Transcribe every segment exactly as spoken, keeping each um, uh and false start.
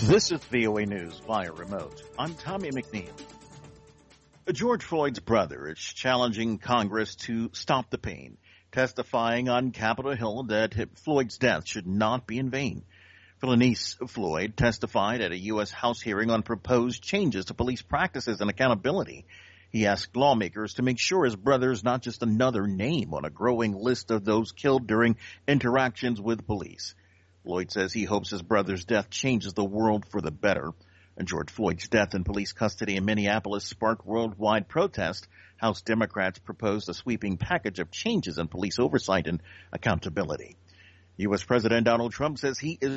This is V O A News via remote. I'm Tommy McNeil. George Floyd's brother is challenging Congress to stop the pain, testifying on Capitol Hill that Floyd's death should not be in vain. Philonise Floyd testified at a U S House hearing on proposed changes to police practices and accountability. He asked lawmakers to make sure his brother is not just another name on a growing list of those killed during interactions with police. Floyd says he hopes his brother's death changes the world for the better. And George Floyd's death in police custody in Minneapolis sparked worldwide protest. House Democrats proposed a sweeping package of changes in police oversight and accountability. U S President Donald Trump says he is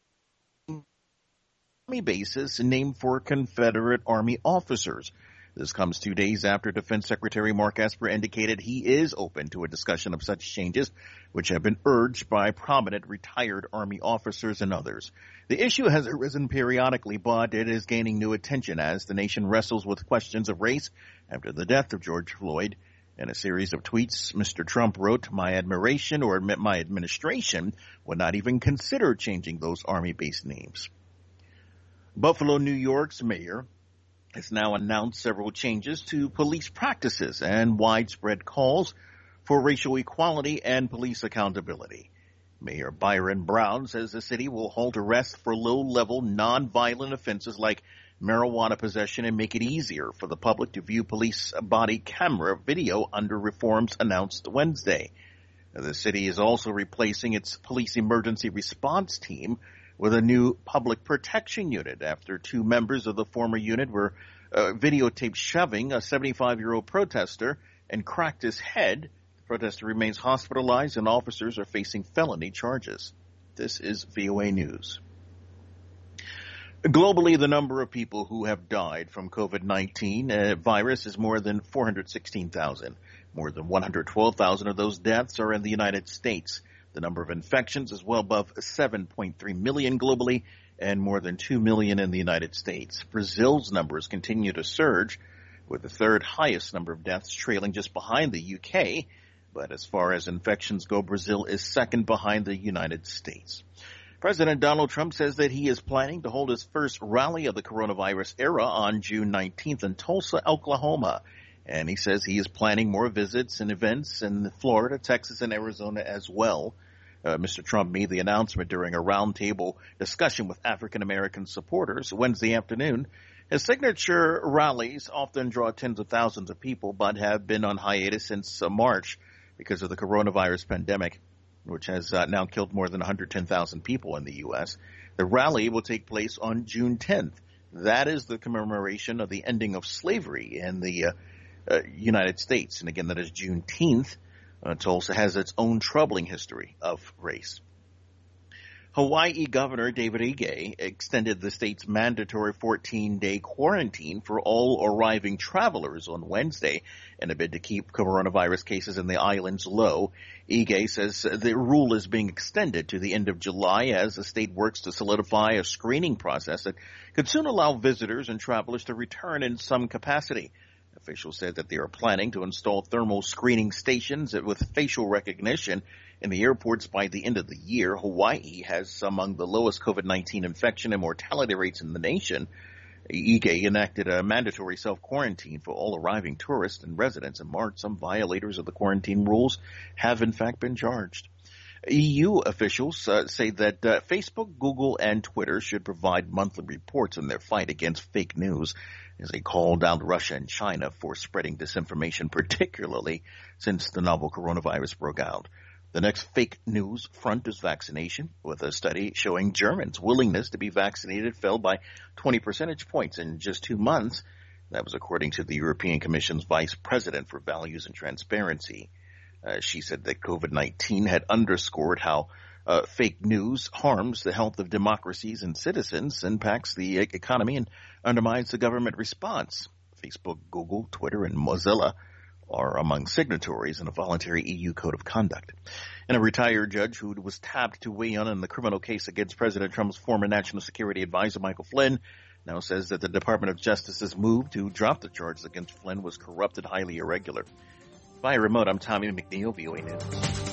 Army bases named for Confederate Army officers. This comes two days after Defense Secretary Mark Esper indicated he is open to a discussion of such changes, which have been urged by prominent retired Army officers and others. The issue has arisen periodically, but it is gaining new attention as the nation wrestles with questions of race after the death of George Floyd. In a series of tweets, Mister Trump wrote, "My admiration or my administration would not even consider changing those Army-based names." Buffalo, New York's mayor has now announced several changes to police practices and widespread calls for racial equality and police accountability. Mayor Byron Brown says the city will halt arrests for low-level, non-violent offenses like marijuana possession and make it easier for the public to view police body camera video under reforms announced Wednesday. The city is also replacing its police emergency response team with a new public protection unit after two members of the former unit were uh, videotaped shoving a seventy-five-year-old protester and cracked his head. The protester remains hospitalized and officers are facing felony charges. This is V O A News. Globally, the number of people who have died from COVID nineteen uh, virus is more than four hundred sixteen thousand. More than one hundred twelve thousand of those deaths are in the United States. The number of infections is well above seven point three million globally and more than two million in the United States. Brazil's numbers continue to surge, with the third highest number of deaths trailing just behind the U K. But as far as infections go, Brazil is second behind the United States. President Donald Trump says that he is planning to hold his first rally of the coronavirus era on June nineteenth in Tulsa, Oklahoma. And he says he is planning more visits and events in Florida, Texas, and Arizona as well. Uh, Mister Trump made the announcement during a roundtable discussion with African-American supporters Wednesday afternoon. His signature rallies often draw tens of thousands of people, but have been on hiatus since uh, March because of the coronavirus pandemic, which has uh, now killed more than one hundred ten thousand people in the U S. The rally will take place on June tenth. That is the commemoration of the ending of slavery in the uh, uh, United States. And again, that is Juneteenth. Uh, Tulsa has its own troubling history of race. Hawaii Governor David Ige extended the state's mandatory fourteen-day quarantine for all arriving travelers on Wednesday in a bid to keep coronavirus cases in the islands low. Ige says the rule is being extended to the end of July as the state works to solidify a screening process that could soon allow visitors and travelers to return in some capacity. Officials said that they are planning to install thermal screening stations with facial recognition in the airports by the end of the year. Hawaii has among the lowest COVID nineteen infection and mortality rates in the nation. Ige enacted a mandatory self-quarantine for all arriving tourists and residents in March. Some violators of the quarantine rules have, in fact, been charged. E U officials uh, say that uh, Facebook, Google, and Twitter should provide monthly reports in their fight against fake news, as they called out Russia and China for spreading disinformation, particularly since the novel coronavirus broke out. The next fake news front is vaccination, with a study showing Germans' willingness to be vaccinated fell by twenty percentage points in just two months. That was according to the European Commission's Vice President for Values and Transparency. Uh, she said that COVID nineteen had underscored how uh, fake news harms the health of democracies and citizens, impacts the economy, and undermines the government response. Facebook, Google, Twitter, and Mozilla are among signatories in a voluntary E U code of conduct. And a retired judge who was tapped to weigh in on the criminal case against President Trump's former national security advisor, Michael Flynn, now says that the Department of Justice's move to drop the charges against Flynn was corrupt and highly irregular. Via remote, I'm Tommy McNeil, V O A News.